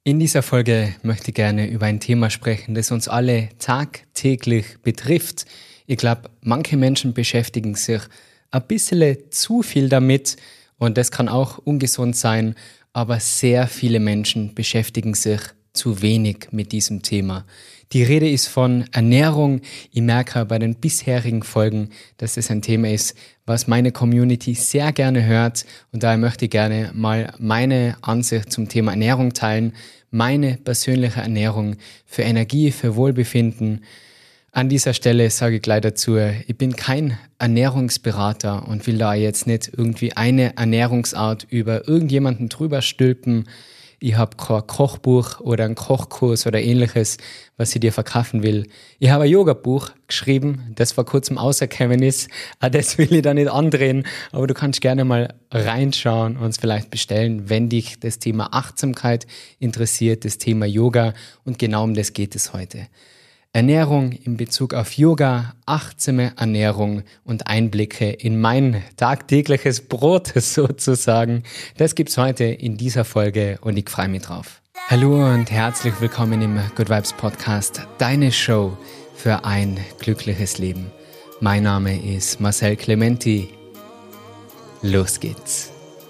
In dieser Folge möchte ich gerne über ein Thema sprechen, das uns alle tagtäglich betrifft. Ich glaube, manche Menschen beschäftigen sich ein bisschen zu viel damit und das kann auch ungesund sein, aber sehr viele Menschen beschäftigen sich zu wenig mit diesem Thema. Die Rede ist von Ernährung. Ich merke bei den bisherigen Folgen, dass es ein Thema ist, was meine Community sehr gerne hört. Und daher möchte ich gerne mal meine Ansicht zum Thema Ernährung teilen. Meine persönliche Ernährung für Energie, für Wohlbefinden. An dieser Stelle sage ich gleich dazu, ich bin kein Ernährungsberater und will da jetzt nicht irgendwie eine Ernährungsart über irgendjemanden drüber stülpen. Ich habe kein Kochbuch oder einen Kochkurs oder ähnliches, was ich dir verkaufen will. Ich habe ein Yoga-Buch geschrieben, das vor kurzem rausgekommen ist. Auch das will ich da nicht andrehen, aber du kannst gerne mal reinschauen und es vielleicht bestellen, wenn dich das Thema Achtsamkeit interessiert, das Thema Yoga, und genau um das geht es heute. Ernährung in Bezug auf Yoga, achtsame Ernährung und Einblicke in mein tagtägliches Brot sozusagen. Das gibt's heute in dieser Folge und ich freue mich drauf. Hallo und herzlich willkommen im Good Vibes Podcast, deine Show für ein glückliches Leben. Mein Name ist Marcel Clementi. Los geht's.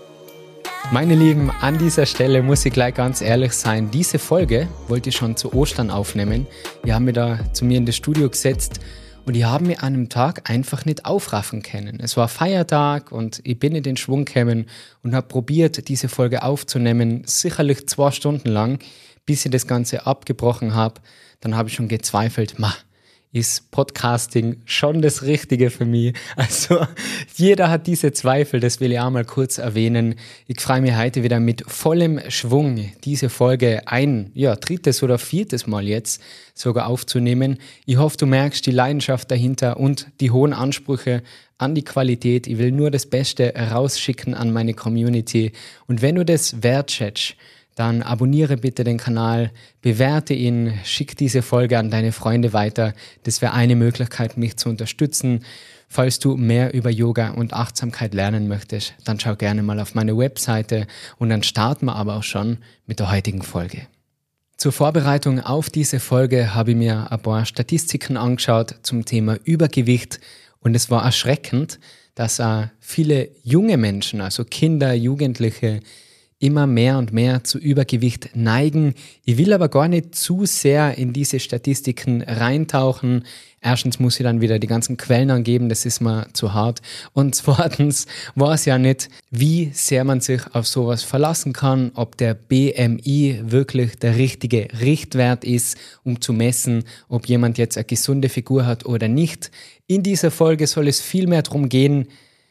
Meine Lieben, an dieser Stelle muss ich gleich ganz ehrlich sein, diese Folge wollte ich schon zu Ostern aufnehmen. Die haben mir da zu mir in das Studio gesetzt und die haben mir an einem Tag einfach nicht aufraffen können. Es war Feiertag und ich bin in den Schwung gekommen und habe probiert, diese Folge aufzunehmen, sicherlich 2 Stunden lang, bis ich das Ganze abgebrochen habe. Dann habe ich schon gezweifelt, ist Podcasting schon das Richtige für mich? Also jeder hat diese Zweifel, das will ich auch mal kurz erwähnen. Ich freue mich heute wieder mit vollem Schwung, diese Folge drittes oder viertes Mal jetzt sogar aufzunehmen. Ich hoffe, du merkst die Leidenschaft dahinter und die hohen Ansprüche an die Qualität. Ich will nur das Beste rausschicken an meine Community. Und wenn du das wertschätzt, dann abonniere bitte den Kanal, bewerte ihn, schick diese Folge an deine Freunde weiter. Das wäre eine Möglichkeit, mich zu unterstützen. Falls du mehr über Yoga und Achtsamkeit lernen möchtest, dann schau gerne mal auf meine Webseite und dann starten wir aber auch schon mit der heutigen Folge. Zur Vorbereitung auf diese Folge habe ich mir ein paar Statistiken angeschaut zum Thema Übergewicht und es war erschreckend, dass viele junge Menschen, also Kinder, Jugendliche, immer mehr und mehr zu Übergewicht neigen. Ich will aber gar nicht zu sehr in diese Statistiken reintauchen. Erstens muss ich dann wieder die ganzen Quellen angeben, das ist mir zu hart. Und zweitens weiß ja nicht, wie sehr man sich auf sowas verlassen kann, ob der BMI wirklich der richtige Richtwert ist, um zu messen, ob jemand jetzt eine gesunde Figur hat oder nicht. In dieser Folge soll es viel mehr darum gehen,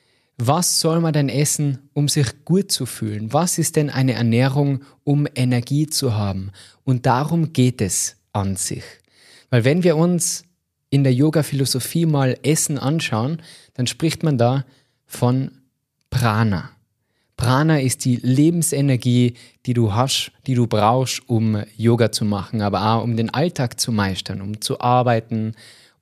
was soll man denn essen, um sich gut zu fühlen? Was ist denn eine Ernährung, um Energie zu haben? Und darum geht es an sich. Weil wenn wir uns in der Yoga-Philosophie mal Essen anschauen, dann spricht man da von Prana. Prana ist die Lebensenergie, die du hast, die du brauchst, um Yoga zu machen, aber auch um den Alltag zu meistern, um zu arbeiten,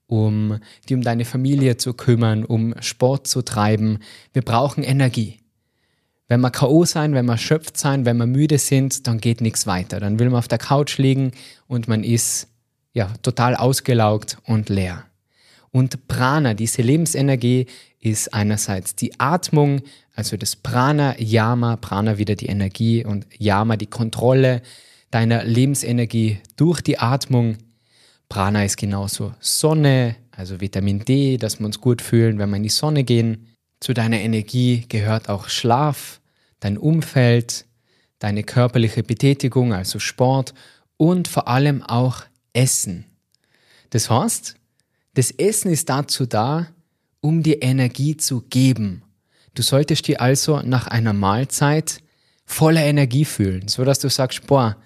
um deine Familie zu kümmern, um Sport zu treiben. Wir brauchen Energie. Wenn wir K.O. sein, wenn wir erschöpft sein, wenn wir müde sind, dann geht nichts weiter. Dann will man auf der Couch liegen und man ist total ausgelaugt und leer. Und Prana, diese Lebensenergie, ist einerseits die Atmung, also das Prana, Yama, Prana wieder die Energie und Yama die Kontrolle deiner Lebensenergie durch die Atmung. Prana ist genauso Sonne, also Vitamin D, dass wir uns gut fühlen, wenn wir in die Sonne gehen. Zu deiner Energie gehört auch Schlaf, dein Umfeld, deine körperliche Betätigung, also Sport und vor allem auch Essen. Das heißt, das Essen ist dazu da, um dir Energie zu geben. Du solltest dich also nach einer Mahlzeit voller Energie fühlen, sodass du sagst,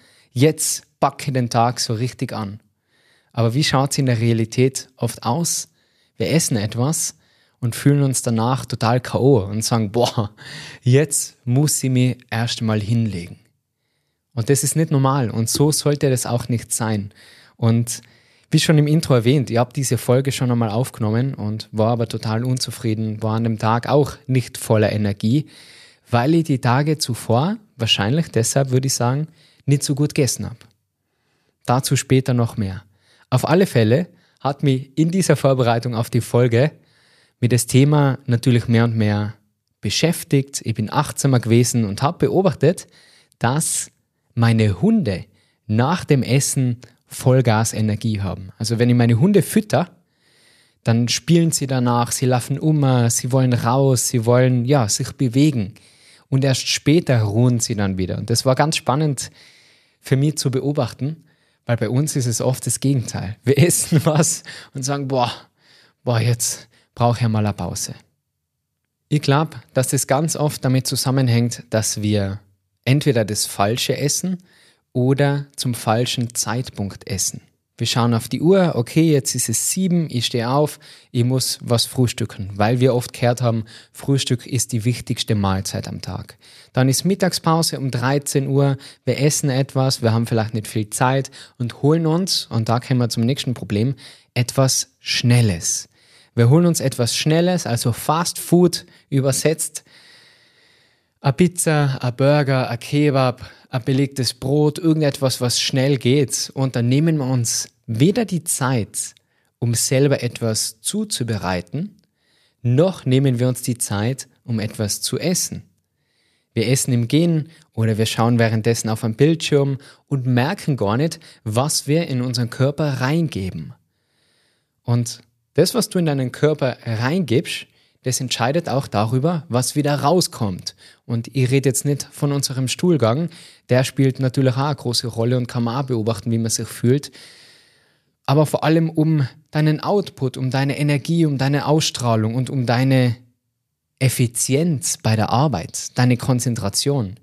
jetzt packe den Tag so richtig an. Aber wie schaut es in der Realität oft aus? Wir essen etwas und fühlen uns danach total K.O. und sagen, jetzt muss ich mich erst mal hinlegen. Und das ist nicht normal und so sollte das auch nicht sein. Und wie schon im Intro erwähnt, ich habe diese Folge schon einmal aufgenommen und war aber total unzufrieden, war an dem Tag auch nicht voller Energie, weil ich die Tage zuvor, wahrscheinlich deshalb würde ich sagen, nicht so gut gegessen habe. Dazu später noch mehr. Auf alle Fälle hat mich in dieser Vorbereitung auf die Folge mit das Thema natürlich mehr und mehr beschäftigt. Ich bin achtsamer gewesen und habe beobachtet, dass meine Hunde nach dem Essen Vollgas-Energie haben. Also wenn ich meine Hunde fütter, dann spielen sie danach, sie laufen sie wollen raus, sie wollen sich bewegen. Und erst später ruhen sie dann wieder. Und das war ganz spannend für mich zu beobachten, weil bei uns ist es oft das Gegenteil. Wir essen was und sagen, jetzt brauche ich mal eine Pause. Ich glaube, dass das ganz oft damit zusammenhängt, dass wir entweder das Falsche essen oder zum falschen Zeitpunkt essen. Wir schauen auf die Uhr, okay, jetzt ist es 7, ich stehe auf, ich muss was frühstücken, weil wir oft gehört haben, Frühstück ist die wichtigste Mahlzeit am Tag. Dann ist Mittagspause um 13 Uhr, wir essen etwas, wir haben vielleicht nicht viel Zeit und holen uns, und da kommen wir zum nächsten Problem, etwas Schnelles. Wir holen uns etwas Schnelles, also Fast Food übersetzt, eine Pizza, ein Burger, ein Kebab, ein belegtes Brot, irgendetwas, was schnell geht. Und dann nehmen wir uns weder die Zeit, um selber etwas zuzubereiten, noch nehmen wir uns die Zeit, um etwas zu essen. Wir essen im Gehen oder wir schauen währenddessen auf einen Bildschirm und merken gar nicht, was wir in unseren Körper reingeben. Und das, was du in deinen Körper reingibst, das entscheidet auch darüber, was wieder rauskommt. Und ich rede jetzt nicht von unserem Stuhlgang, der spielt natürlich auch eine große Rolle und kann man auch beobachten, wie man sich fühlt. Aber vor allem um deinen Output, um deine Energie, um deine Ausstrahlung und um deine Effizienz bei der Arbeit, deine Konzentration.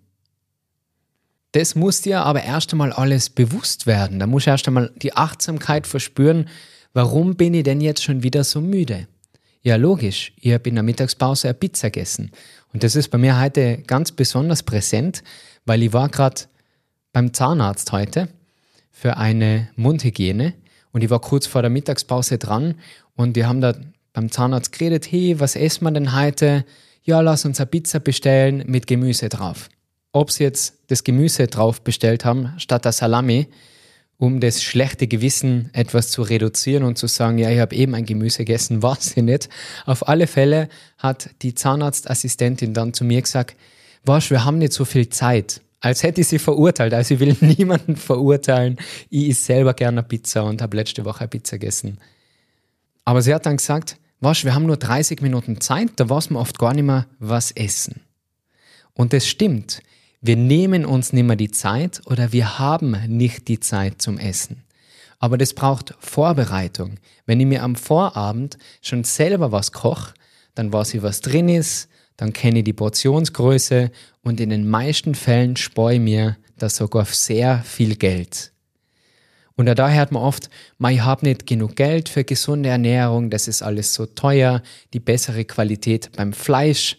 Das muss dir aber erst einmal alles bewusst werden. Da musst du erst einmal die Achtsamkeit verspüren, warum bin ich denn jetzt schon wieder so müde? Ja, logisch. Ich habe in der Mittagspause eine Pizza gegessen. Und das ist bei mir heute ganz besonders präsent, weil ich war gerade beim Zahnarzt heute für eine Mundhygiene und ich war kurz vor der Mittagspause dran und wir haben da beim Zahnarzt geredet, hey, was essen wir denn heute? Ja, lass uns eine Pizza bestellen mit Gemüse drauf. Ob sie jetzt das Gemüse drauf bestellt haben, statt der Salami, um das schlechte Gewissen etwas zu reduzieren und zu sagen, ja, ich habe eben ein Gemüse gegessen, war sie nicht. Auf alle Fälle hat die Zahnarztassistentin dann zu mir gesagt, wir haben nicht so viel Zeit. Als hätte ich sie verurteilt. Also ich will niemanden verurteilen. Ich esse selber gerne Pizza und habe letzte Woche eine Pizza gegessen. Aber sie hat dann gesagt, wir haben nur 30 Minuten Zeit, da weiß man oft gar nicht mehr, was essen. Und das stimmt. Wir nehmen uns nicht mehr die Zeit oder wir haben nicht die Zeit zum Essen. Aber das braucht Vorbereitung. Wenn ich mir am Vorabend schon selber was koche, dann weiß ich, was drin ist, dann kenne ich die Portionsgröße und in den meisten Fällen spare ich mir da sogar sehr viel Geld. Und da hört man oft, ich habe nicht genug Geld für gesunde Ernährung, das ist alles so teuer, die bessere Qualität beim Fleisch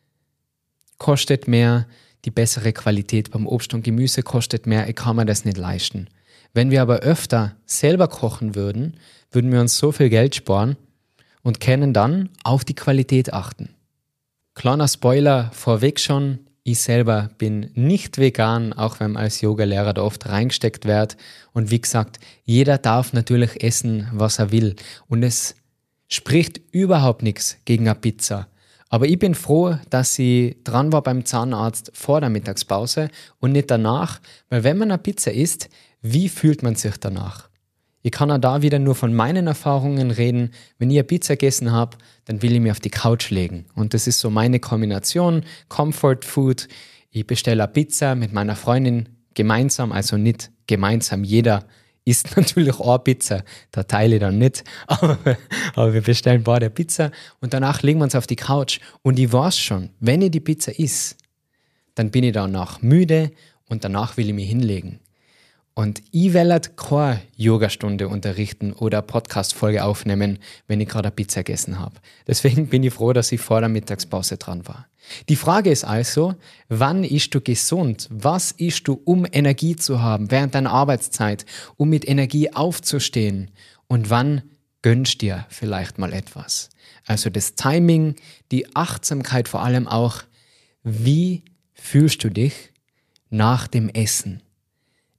kostet mehr, die bessere Qualität beim Obst und Gemüse kostet mehr, ich kann mir das nicht leisten. Wenn wir aber öfter selber kochen würden, würden wir uns so viel Geld sparen und können dann auf die Qualität achten. Kleiner Spoiler vorweg schon, ich selber bin nicht vegan, auch wenn als Yogalehrer da oft reingesteckt wird. Und wie gesagt, jeder darf natürlich essen, was er will. Und es spricht überhaupt nichts gegen eine Pizza. Aber ich bin froh, dass ich dran war beim Zahnarzt vor der Mittagspause und nicht danach, weil wenn man eine Pizza isst, wie fühlt man sich danach? Ich kann auch da wieder nur von meinen Erfahrungen reden. Wenn ich eine Pizza gegessen habe, dann will ich mich auf die Couch legen. Und das ist so meine Kombination, Comfort Food. Ich bestelle eine Pizza mit meiner Freundin gemeinsam, also nicht gemeinsam, jeder isst natürlich auch Pizza, da teile ich dann nicht, aber wir bestellen beide Pizza und danach legen wir uns auf die Couch und ich weiß schon, wenn ich die Pizza esse, dann bin ich danach müde und danach will ich mich hinlegen. Und ich will halt keine Yogastunde unterrichten oder Podcast-Folge aufnehmen, wenn ich gerade eine Pizza gegessen habe. Deswegen bin ich froh, dass ich vor der Mittagspause dran war. Die Frage ist also, wann isst du gesund? Was isst du, um Energie zu haben während deiner Arbeitszeit, um mit Energie aufzustehen? Und wann gönnst dir vielleicht mal etwas? Also das Timing, die Achtsamkeit vor allem auch, wie fühlst du dich nach dem Essen?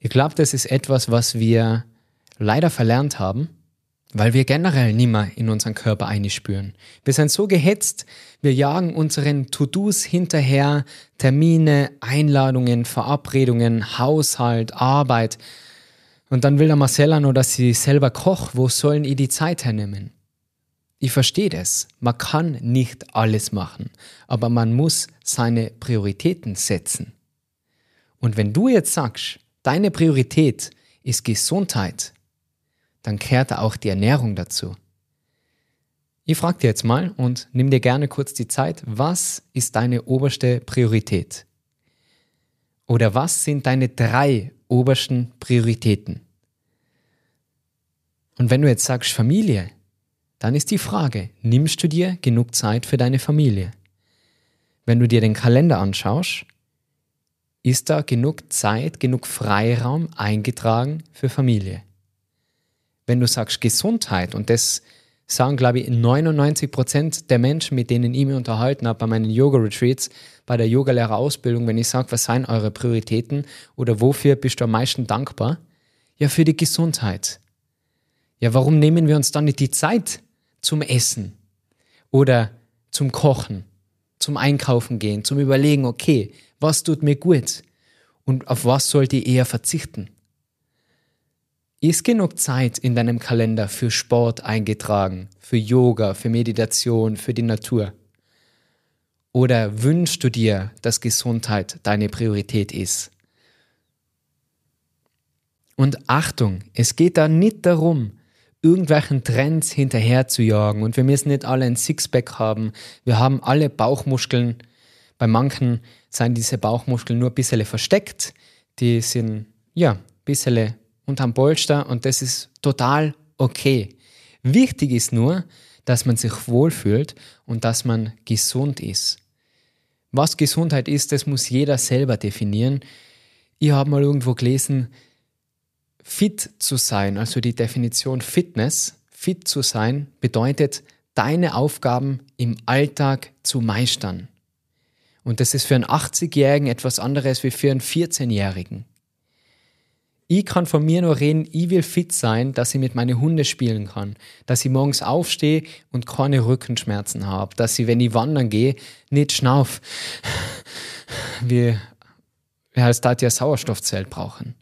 Ich glaube, das ist etwas, was wir leider verlernt haben, weil wir generell nicht mehr in unseren Körper einspüren. Wir sind so gehetzt, wir jagen unseren To-Dos hinterher, Termine, Einladungen, Verabredungen, Haushalt, Arbeit. Und dann will der Marcel auch noch, dass sie selber kocht. Wo sollen die Zeit hernehmen? Ich verstehe das. Man kann nicht alles machen, aber man muss seine Prioritäten setzen. Und wenn du jetzt sagst, deine Priorität ist Gesundheit, dann gehört auch die Ernährung dazu. Ich frage dir jetzt mal und nimm dir gerne kurz die Zeit, was ist deine oberste Priorität? Oder was sind deine 3 obersten Prioritäten? Und wenn du jetzt sagst Familie, dann ist die Frage, nimmst du dir genug Zeit für deine Familie? Wenn du dir den Kalender anschaust, ist da genug Zeit, genug Freiraum eingetragen für Familie? Wenn du sagst Gesundheit, und das sagen, glaube ich, 99% der Menschen, mit denen ich mich unterhalten habe bei meinen Yoga-Retreats, bei der Yogalehrerausbildung, wenn ich sage, was sind eure Prioritäten oder wofür bist du am meisten dankbar? Ja, für die Gesundheit. Ja, warum nehmen wir uns dann nicht die Zeit zum Essen oder zum Kochen, zum Einkaufen gehen, zum Überlegen, okay, was tut mir gut und auf was sollte ich eher verzichten? Ist genug Zeit in deinem Kalender für Sport eingetragen, für Yoga, für Meditation, für die Natur? Oder wünschst du dir, dass Gesundheit deine Priorität ist? Und Achtung, es geht da nicht darum, irgendwelchen Trends hinterher zu jagen und wir müssen nicht alle ein Sixpack haben. Wir haben alle Bauchmuskeln. Bei manchen sind diese Bauchmuskeln nur ein bisschen versteckt. Die sind, ja, ein bisschen unterm Polster und das ist total okay. Wichtig ist nur, dass man sich wohlfühlt und dass man gesund ist. Was Gesundheit ist, das muss jeder selber definieren. Ich habe mal irgendwo gelesen, fit zu sein, also die Definition Fitness, fit zu sein, bedeutet, deine Aufgaben im Alltag zu meistern. Und das ist für einen 80-Jährigen etwas anderes wie für einen 14-Jährigen. Ich kann von mir nur reden, ich will fit sein, dass ich mit meinen Hunden spielen kann, dass ich morgens aufstehe und keine Rückenschmerzen habe, dass ich, wenn ich wandern gehe, nicht schnauf, wie als da die ein Sauerstoffzelt brauchen.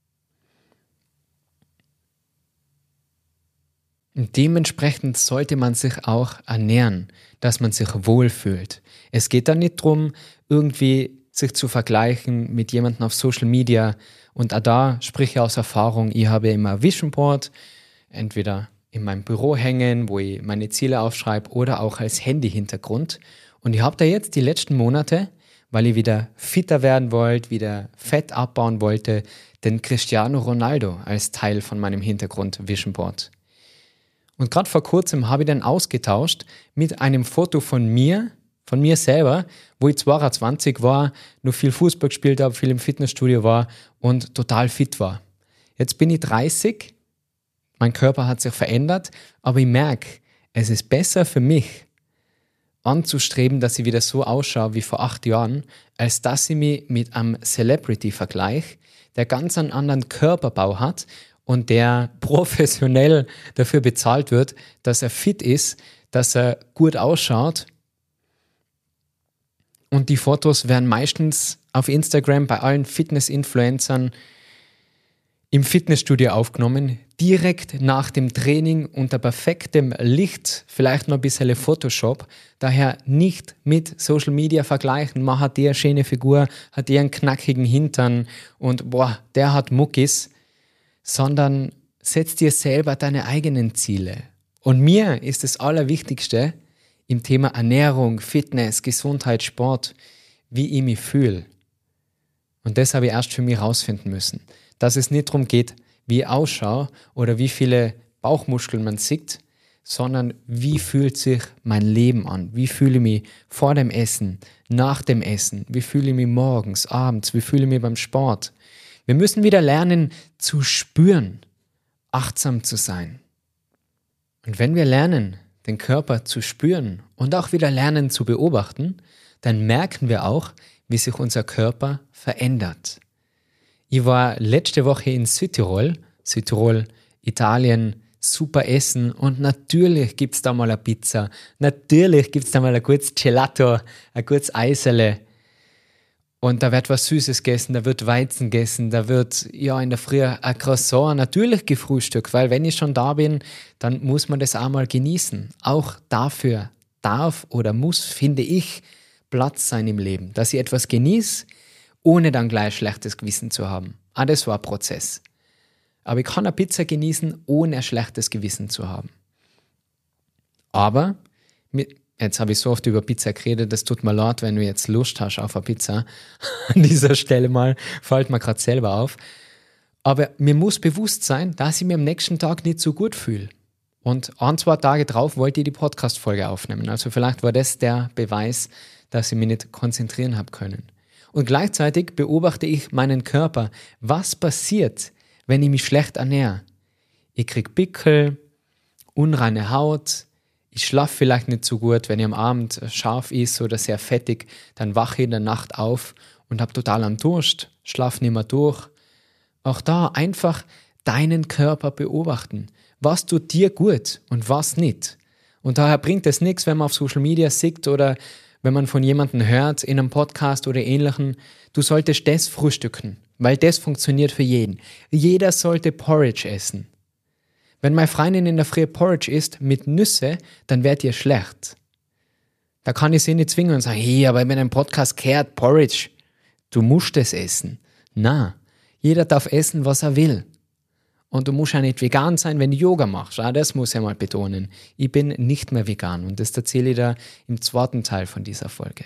Und dementsprechend sollte man sich auch ernähren, dass man sich wohlfühlt. Es geht da nicht darum, irgendwie sich zu vergleichen mit jemandem auf Social Media. Und auch da spreche ich aus Erfahrung, ich habe immer ein Vision Board, entweder in meinem Büro hängen, wo ich meine Ziele aufschreibe oder auch als Handy-Hintergrund. Und ich habe da jetzt die letzten Monate, weil ich wieder fitter werden wollte, wieder Fett abbauen wollte, den Cristiano Ronaldo als Teil von meinem Hintergrund Vision Board. Und gerade vor kurzem habe ich den ausgetauscht mit einem Foto von mir selber, wo ich 22 war, nur viel Fußball gespielt habe, viel im Fitnessstudio war und total fit war. Jetzt bin ich 30, mein Körper hat sich verändert, aber ich merke, es ist besser für mich anzustreben, dass ich wieder so ausschaue wie vor 8 Jahren, als dass ich mich mit einem Celebrity vergleiche, der ganz einen anderen Körperbau hat und der professionell dafür bezahlt wird, dass er fit ist, dass er gut ausschaut. Und die Fotos werden meistens auf Instagram bei allen Fitness-Influencern im Fitnessstudio aufgenommen, direkt nach dem Training unter perfektem Licht, vielleicht noch ein bisschen Photoshop. Daher nicht mit Social Media vergleichen. Man hat der eine schöne Figur, hat der einen knackigen Hintern und der hat Muckis, sondern setz dir selber deine eigenen Ziele. Und mir ist das Allerwichtigste im Thema Ernährung, Fitness, Gesundheit, Sport, wie ich mich fühle. Und das habe ich erst für mich herausfinden müssen. Dass es nicht darum geht, wie ich ausschaue oder wie viele Bauchmuskeln man sieht, sondern wie fühlt sich mein Leben an? Wie fühle ich mich vor dem Essen, nach dem Essen? Wie fühle ich mich morgens, abends? Wie fühle ich mich beim Sport? Wir müssen wieder lernen zu spüren, achtsam zu sein. Und wenn wir lernen, den Körper zu spüren und auch wieder lernen zu beobachten, dann merken wir auch, wie sich unser Körper verändert. Ich war letzte Woche in Südtirol, Italien, super Essen und natürlich gibt es da mal eine Pizza, natürlich gibt es da mal ein gutes Gelato, ein gutes Eisele und da wird was Süßes gegessen, da wird Weizen gegessen, da wird in der Früh ein Croissant natürlich gefrühstückt, weil wenn ich schon da bin, dann muss man das auch mal genießen. Auch dafür darf oder muss, finde ich, Platz sein im Leben, dass ich etwas genieße, ohne dann gleich schlechtes Gewissen zu haben. Das war ein Prozess. Aber ich kann eine Pizza genießen, ohne ein schlechtes Gewissen zu haben. Aber, jetzt habe ich so oft über Pizza geredet, das tut mir leid, wenn du jetzt Lust hast auf eine Pizza. An dieser Stelle mal, fällt mir gerade selber auf. Aber mir muss bewusst sein, dass ich mir am nächsten Tag nicht so gut fühle. Und 1-2 Tage drauf wollte ich die Podcast-Folge aufnehmen. Also vielleicht war das der Beweis, dass ich mich nicht konzentrieren habe können. Und gleichzeitig beobachte ich meinen Körper. Was passiert, wenn ich mich schlecht ernähre? Ich kriege Pickel, unreine Haut, ich schlafe vielleicht nicht so gut, wenn ich am Abend scharf ist oder sehr fettig, dann wache ich in der Nacht auf und habe total einen Durst, schlafe nicht mehr durch. Auch da einfach deinen Körper beobachten. Was tut dir gut und was nicht? Und daher bringt es nichts, wenn man auf Social Media sieht oder wenn man von jemandem hört, in einem Podcast oder Ähnlichem, du solltest das frühstücken, weil das funktioniert für jeden. Jeder sollte Porridge essen. Wenn meine Freundin in der Früh Porridge isst mit Nüsse, dann wird ihr schlecht. Da kann ich sie nicht zwingen und sagen, hey, aber wenn ein Podcast gehört, Porridge, du musst es essen. Na, jeder darf essen, was er will. Und du musst ja nicht vegan sein, wenn du Yoga machst. Das muss ich mal betonen. Ich bin nicht mehr vegan und das erzähle ich da im 2. Teil von dieser Folge.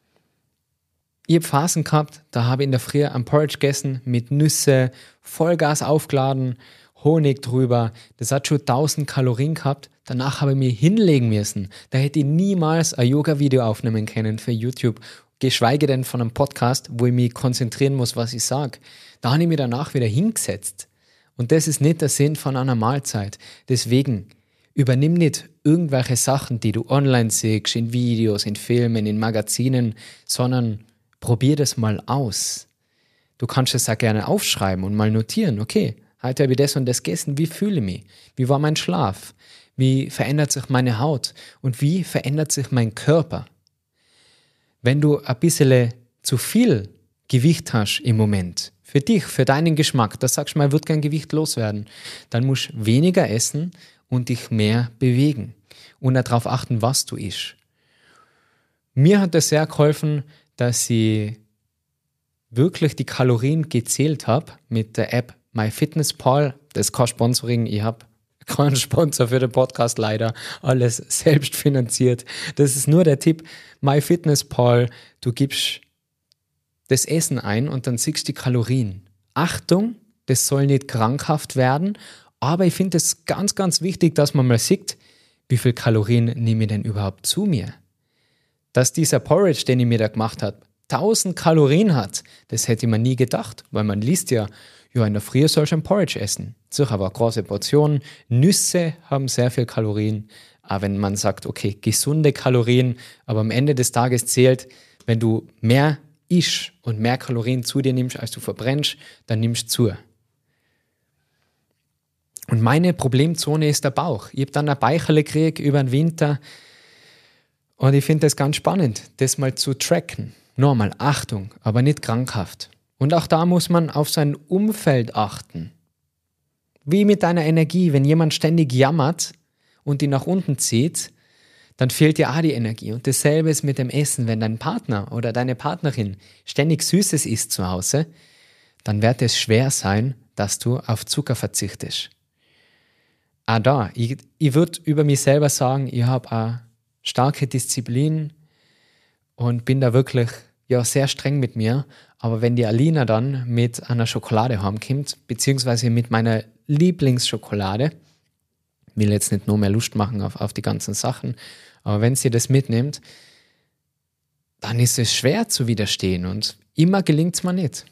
Ich habe Phasen gehabt, da habe ich in der Früh ein Porridge gegessen mit Nüsse, Vollgas aufgeladen, Honig drüber. Das hat schon 1000 Kalorien gehabt. Danach habe ich mich hinlegen müssen. Da hätte ich niemals ein Yoga-Video aufnehmen können für YouTube, geschweige denn von einem Podcast, wo ich mich konzentrieren muss, was ich sage. Da habe ich mich danach wieder hingesetzt. Und das ist nicht der Sinn von einer Mahlzeit. Deswegen übernimm nicht irgendwelche Sachen, die du online siehst, in Videos, in Filmen, in Magazinen, sondern probier das mal aus. Du kannst es auch gerne aufschreiben und mal notieren. Okay, heute habe ich das und das gegessen. Wie fühle ich mich? Wie war mein Schlaf? Wie verändert sich meine Haut? Und wie verändert sich mein Körper? Wenn du ein bisschen zu viel Gewicht hast im Moment, für dich, für deinen Geschmack, da sagst du mal, ich würde gern Gewicht loswerden, dann musst du weniger essen und dich mehr bewegen und darauf achten, was du isst. Mir hat es sehr geholfen, dass ich wirklich die Kalorien gezählt habe mit der App MyFitnessPal. Das ist kein Sponsoring, ich habe keinen Sponsor für den Podcast leider, alles selbst finanziert. Das ist nur der Tipp, MyFitnessPal, du gibst das Essen ein und dann siehst du die Kalorien. Achtung, das soll nicht krankhaft werden, aber ich finde es ganz, ganz wichtig, dass man mal sieht, wie viel Kalorien nehme ich denn überhaupt zu mir. Dass dieser Porridge, den ich mir da gemacht habe, 1000 Kalorien hat, das hätte ich mir nie gedacht, weil man liest ja, in der Früh soll ich ein Porridge essen. Sicher aber große Portionen. Nüsse haben sehr viel Kalorien, aber wenn man sagt, okay, gesunde Kalorien, aber am Ende des Tages zählt, wenn du mehr isst und mehr Kalorien zu dir nimmst, als du verbrennst, dann nimmst du zu. Und meine Problemzone ist der Bauch. Ich habe dann ein Beicherle gekriegt über den Winter und ich finde das ganz spannend, das mal zu tracken. Normal, Achtung, aber nicht krankhaft. Und auch da muss man auf sein Umfeld achten. Wie mit deiner Energie, wenn jemand ständig jammert und die nach unten zieht, dann fehlt dir auch die Energie. Und dasselbe ist mit dem Essen. Wenn dein Partner oder deine Partnerin ständig Süßes isst zu Hause, dann wird es schwer sein, dass du auf Zucker verzichtest. Ich würde über mich selber sagen, ich habe eine starke Disziplin und bin da wirklich sehr streng mit mir. Aber wenn die Alina dann mit einer Schokolade heimkommt, beziehungsweise mit meiner Lieblingsschokolade, will jetzt nicht nur mehr Lust machen auf die ganzen Sachen, aber wenn sie das mitnimmt, dann ist es schwer zu widerstehen und immer gelingt es mir nicht.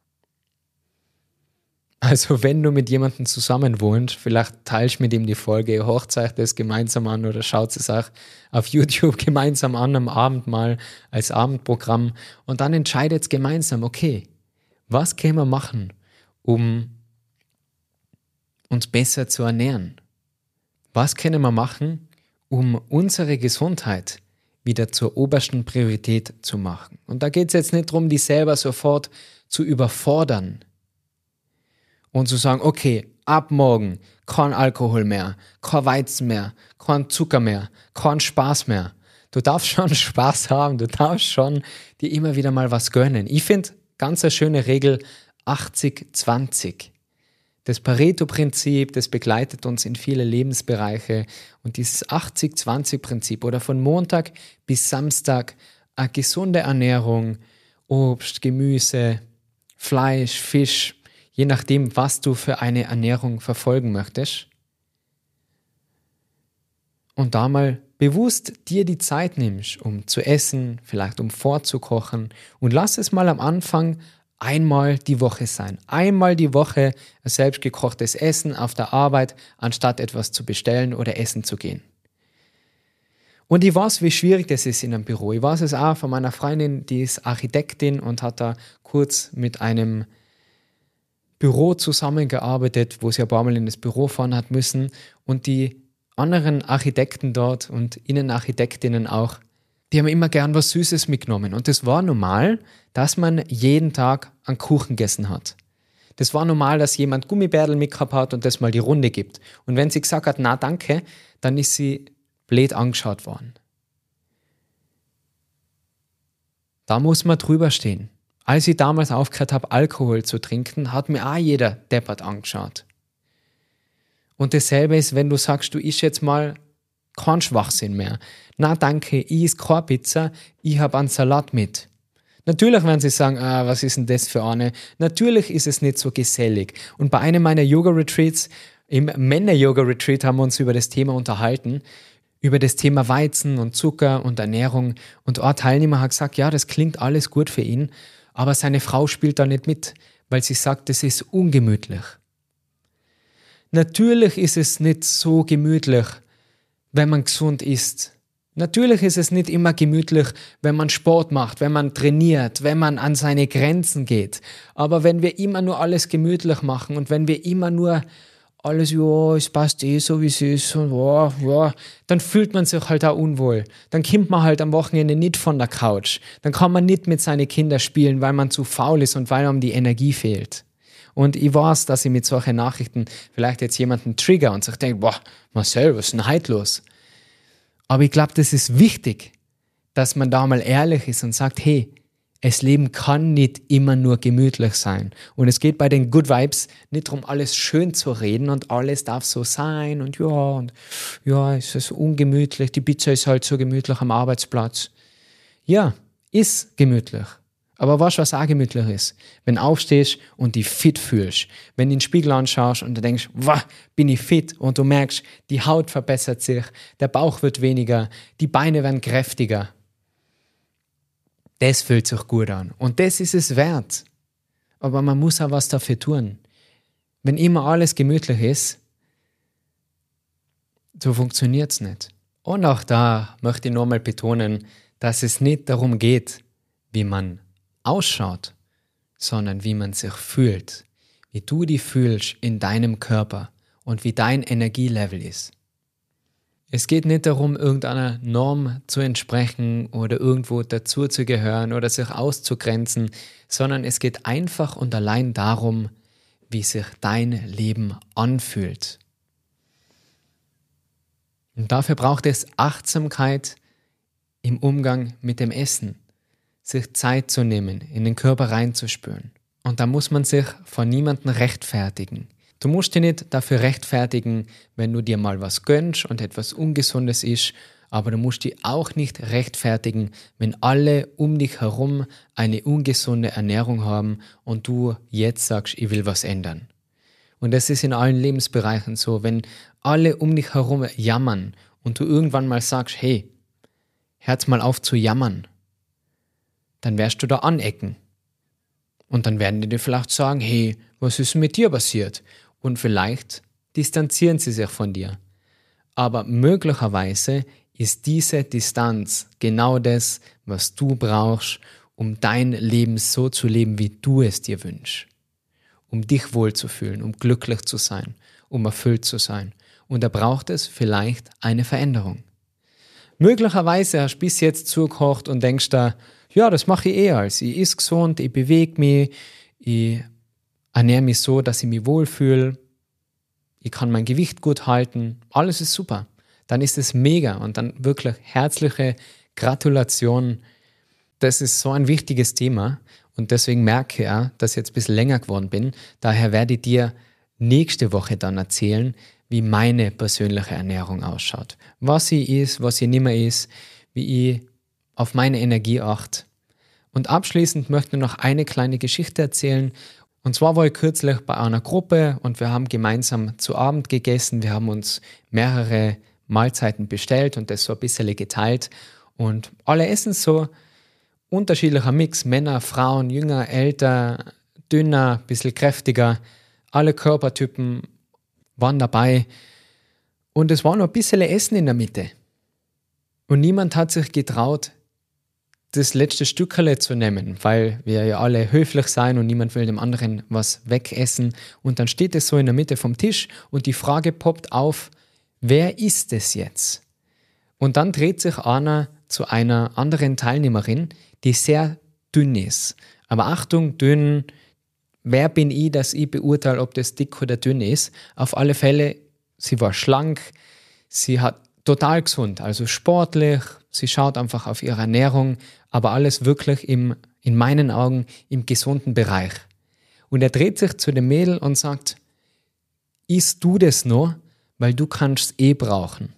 Also wenn du mit jemandem zusammen wohnst, vielleicht teilst mit ihm die Folge, Hochzeit das gemeinsam an oder schaut es auch auf YouTube gemeinsam an am Abend mal als Abendprogramm und dann entscheidet gemeinsam, okay, was können wir machen, um uns besser zu ernähren? Was können wir machen, um unsere Gesundheit wieder zur obersten Priorität zu machen? Und da geht es jetzt nicht darum, die selber sofort zu überfordern und zu sagen, okay, ab morgen kein Alkohol mehr, kein Weizen mehr, kein Zucker mehr, kein Spaß mehr. Du darfst schon Spaß haben, du darfst schon dir immer wieder mal was gönnen. Ich finde ganz eine schöne Regel 80-20. Das Pareto-Prinzip, das begleitet uns in viele Lebensbereiche. Und dieses 80-20-Prinzip oder von Montag bis Samstag eine gesunde Ernährung, Obst, Gemüse, Fleisch, Fisch, je nachdem, was du für eine Ernährung verfolgen möchtest. Und da mal bewusst dir die Zeit nimmst, um zu essen, vielleicht um vorzukochen. Und lass es mal am Anfang einmal die Woche sein. Einmal die Woche ein selbstgekochtes Essen auf der Arbeit, anstatt etwas zu bestellen oder essen zu gehen. Und ich weiß, wie schwierig das ist in einem Büro. Ich weiß es auch von meiner Freundin, die ist Architektin und hat da kurz mit einem Büro zusammengearbeitet, wo sie ein paar Mal in das Büro fahren hat müssen. Und die anderen Architekten dort und Innenarchitektinnen auch, die haben immer gern was Süßes mitgenommen. Und das war normal, dass man jeden Tag einen Kuchen gegessen hat. Das war normal, dass jemand Gummibärl mitgehabt hat und das mal die Runde gibt. Und wenn sie gesagt hat, na danke, dann ist sie blöd angeschaut worden. Da muss man drüber stehen. Als ich damals aufgehört habe, Alkohol zu trinken, hat mir auch jeder deppert angeschaut. Und dasselbe ist, wenn du sagst, du isst jetzt mal kein Schwachsinn mehr. Na danke, ich esse keine Pizza, ich habe einen Salat mit. Natürlich werden sie sagen, was ist denn das für eine? Natürlich ist es nicht so gesellig. Und bei einem meiner Yoga-Retreats, im Männer-Yoga-Retreat, haben wir uns über das Thema unterhalten, über das Thema Weizen und Zucker und Ernährung. Und ein Teilnehmer hat gesagt, ja, das klingt alles gut für ihn, aber seine Frau spielt da nicht mit, weil sie sagt, das ist ungemütlich. Natürlich ist es nicht so gemütlich, wenn man gesund isst. Natürlich ist es nicht immer gemütlich, wenn man Sport macht, wenn man trainiert, wenn man an seine Grenzen geht. Aber wenn wir immer nur alles gemütlich machen und wenn wir immer nur alles, ja, es passt eh so, wie es ist, und ja, dann fühlt man sich halt auch unwohl. Dann kommt man halt am Wochenende nicht von der Couch. Dann kann man nicht mit seinen Kindern spielen, weil man zu faul ist und weil einem die Energie fehlt. Und ich weiß, dass ich mit solchen Nachrichten vielleicht jetzt jemanden trigger und sich denkt, boah, Marcel, was ist denn heute los? Aber ich glaube, das ist wichtig, dass man da mal ehrlich ist und sagt, hey, das Leben kann nicht immer nur gemütlich sein. Und es geht bei den Good Vibes nicht darum, alles schön zu reden und alles darf so sein und es ist ungemütlich, die Pizza ist halt so gemütlich am Arbeitsplatz. Ja, ist gemütlich. Aber weißt du, was auch gemütlich ist? Wenn du aufstehst und dich fit fühlst. Wenn du in den Spiegel anschaust und du denkst, wow, bin ich fit? Und du merkst, die Haut verbessert sich, der Bauch wird weniger, die Beine werden kräftiger. Das fühlt sich gut an. Und das ist es wert. Aber man muss auch was dafür tun. Wenn immer alles gemütlich ist, so funktioniert es nicht. Und auch da möchte ich nochmal betonen, dass es nicht darum geht, wie man ausschaut, sondern wie man sich fühlt, wie du dich fühlst in deinem Körper und wie dein Energielevel ist. Es geht nicht darum, irgendeiner Norm zu entsprechen oder irgendwo dazuzugehören oder sich auszugrenzen, sondern es geht einfach und allein darum, wie sich dein Leben anfühlt. Und dafür braucht es Achtsamkeit im Umgang mit dem Essen. Sich Zeit zu nehmen, in den Körper reinzuspüren. Und da muss man sich von niemandem rechtfertigen. Du musst dich nicht dafür rechtfertigen, wenn du dir mal was gönnst und etwas Ungesundes ist, aber du musst dich auch nicht rechtfertigen, wenn alle um dich herum eine ungesunde Ernährung haben und du jetzt sagst, ich will was ändern. Und das ist in allen Lebensbereichen so, wenn alle um dich herum jammern und du irgendwann mal sagst, hey, hört mal auf zu jammern, dann wirst du da anecken. Und dann werden die dir vielleicht sagen, hey, was ist mit dir passiert? Und vielleicht distanzieren sie sich von dir. Aber möglicherweise ist diese Distanz genau das, was du brauchst, um dein Leben so zu leben, wie du es dir wünschst. um dich wohlzufühlen, um glücklich zu sein, um erfüllt zu sein. Und da braucht es vielleicht eine Veränderung. Möglicherweise hast du bis jetzt zugekocht und denkst da, ja, das mache ich als. Ich esse gesund, ich bewege mich, ich ernähre mich so, dass ich mich wohlfühle, ich kann mein Gewicht gut halten, alles ist super. Dann ist es mega und dann wirklich herzliche Gratulation. Das ist so ein wichtiges Thema und deswegen merke ich auch, dass ich jetzt ein bisschen länger geworden bin. Daher werde ich dir nächste Woche dann erzählen, wie meine persönliche Ernährung ausschaut. Was ich esse, was ich nicht mehr esse, wie ich auf meine Energie achte. Und abschließend möchte ich noch eine kleine Geschichte erzählen. Und zwar war ich kürzlich bei einer Gruppe und wir haben gemeinsam zu Abend gegessen. Wir haben uns mehrere Mahlzeiten bestellt und das so ein bisschen geteilt. Und alle essen so unterschiedlicher Mix. Männer, Frauen, jünger, älter, dünner, ein bisschen kräftiger. Alle Körpertypen waren dabei. Und es war noch ein bisschen Essen in der Mitte. Und niemand hat sich getraut, das letzte Stückerle zu nehmen, weil wir ja alle höflich sein und niemand will dem anderen was wegessen. Und dann steht es so in der Mitte vom Tisch und die Frage poppt auf, wer ist es jetzt? Und dann dreht sich einer zu einer anderen Teilnehmerin, die sehr dünn ist. Aber Achtung, dünn, wer bin ich, dass ich beurteile, ob das dick oder dünn ist? Auf alle Fälle, sie war schlank, sie hat total gesund, also sportlich, sie schaut einfach auf ihre Ernährung, aber alles wirklich in meinen Augen im gesunden Bereich. Und er dreht sich zu dem Mädel und sagt, isst du das noch, weil du kannst es brauchen.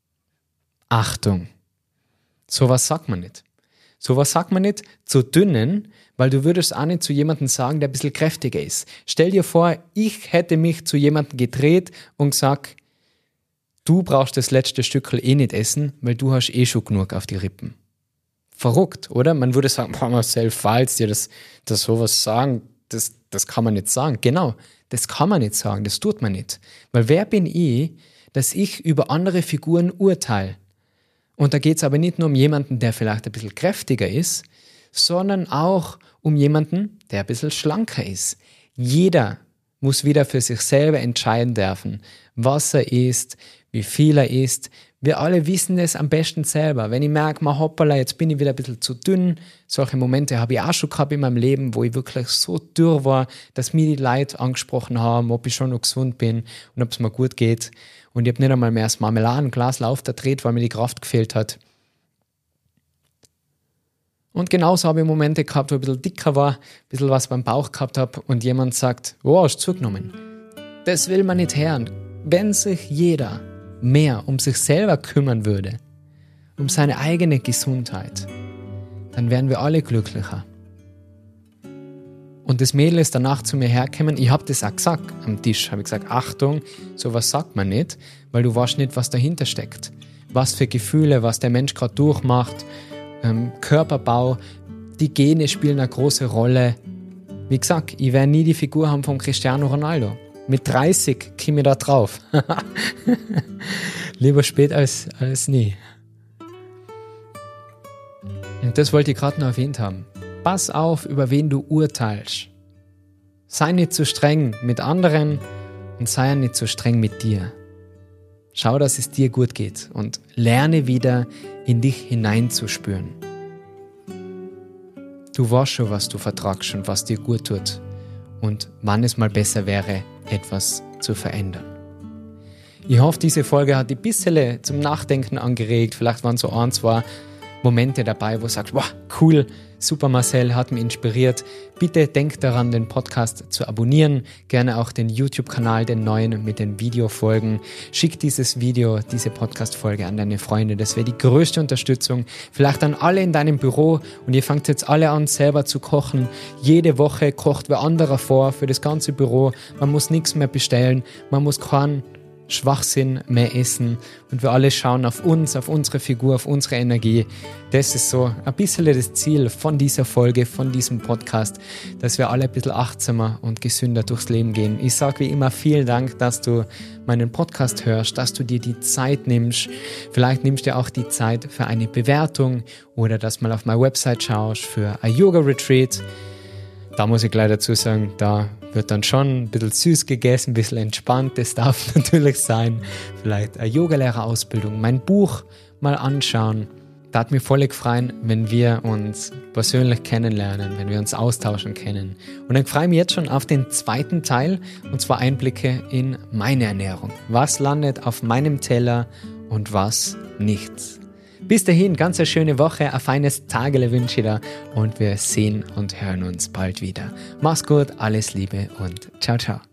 Achtung, sowas sagt man nicht. Sowas sagt man nicht zu dünnen, weil du würdest auch nicht zu jemandem sagen, der ein bisschen kräftiger ist. Stell dir vor, ich hätte mich zu jemandem gedreht und gesagt, du brauchst das letzte Stückchen nicht essen, weil du hast schon genug auf die Rippen. Verrückt, oder? Man würde sagen, Marcel, falls dir das sowas sagen, das kann man nicht sagen. Genau, das kann man nicht sagen, das tut man nicht. Weil wer bin ich, dass ich über andere Figuren urteile? Und da geht es aber nicht nur um jemanden, der vielleicht ein bisschen kräftiger ist, sondern auch um jemanden, der ein bisschen schlanker ist. Jeder muss wieder für sich selber entscheiden dürfen, was er isst, wie viel er isst. Wir alle wissen es am besten selber. Wenn ich merke, hoppala, jetzt bin ich wieder ein bisschen zu dünn, solche Momente habe ich auch schon gehabt in meinem Leben, wo ich wirklich so dürr war, dass mir die Leute angesprochen haben, ob ich schon noch gesund bin und ob es mir gut geht. Und ich habe nicht einmal mehr das Marmeladenglas aufgedreht, weil mir die Kraft gefehlt hat. Und genauso habe ich Momente gehabt, wo ich ein bisschen dicker war, ein bisschen was beim Bauch gehabt habe und jemand sagt, oh, hast du zugenommen. Das will man nicht hören. Wenn sich jeder mehr um sich selber kümmern würde, um seine eigene Gesundheit, dann wären wir alle glücklicher. Und das Mädel ist danach zu mir hergekommen, ich habe das auch gesagt am Tisch, habe ich gesagt, Achtung, sowas sagt man nicht, weil du weißt nicht, was dahinter steckt. Was für Gefühle, was der Mensch gerade durchmacht, Körperbau, die Gene spielen eine große Rolle. Wie gesagt, ich werde nie die Figur haben von Cristiano Ronaldo. Mit 30 komme ich da drauf. Lieber spät als nie. Und das wollte ich gerade noch erwähnt haben. Pass auf, über wen du urteilst. Sei nicht zu streng mit anderen und sei nicht zu streng mit dir. Schau, dass es dir gut geht und lerne wieder in dich hineinzuspüren. Du weißt schon, was du vertragst und was dir gut tut und wann es mal besser wäre, etwas zu verändern. Ich hoffe, diese Folge hat dich ein bisschen zum Nachdenken angeregt. Vielleicht waren so ein, zwei Momente dabei, wo du sagst, wow, cool, super Marcel, hat mich inspiriert. Bitte denk daran, den Podcast zu abonnieren. Gerne auch den YouTube-Kanal, den neuen mit den Videofolgen. Schick dieses Video, diese Podcast-Folge an deine Freunde. Das wäre die größte Unterstützung. Vielleicht an alle in deinem Büro und ihr fangt jetzt alle an, selber zu kochen. Jede Woche kocht wer anderer vor für das ganze Büro. Man muss nichts mehr bestellen. Man muss keinen Schwachsinn mehr essen und wir alle schauen auf uns, auf unsere Figur, auf unsere Energie. Das ist so ein bisschen das Ziel von dieser Folge, von diesem Podcast, dass wir alle ein bisschen achtsamer und gesünder durchs Leben gehen. Ich sage wie immer vielen Dank, dass du meinen Podcast hörst, dass du dir die Zeit nimmst. Vielleicht nimmst du auch die Zeit für eine Bewertung oder dass mal auf meine Website schaust für ein Yoga-Retreat. Da muss ich gleich dazu sagen, da wird dann schon ein bisschen süß gegessen, ein bisschen entspannt. Das darf natürlich sein. Vielleicht eine Yogalehrerausbildung, mein Buch mal anschauen. Da hat mich voll gefreut, wenn wir uns persönlich kennenlernen, wenn wir uns austauschen können. Und dann freue ich mich jetzt schon auf den zweiten Teil, und zwar Einblicke in meine Ernährung. Was landet auf meinem Teller und was nicht. Bis dahin, ganz eine schöne Woche, ein feines Tagele wünsche ich dir und wir sehen und hören uns bald wieder. Mach's gut, alles Liebe und ciao, ciao.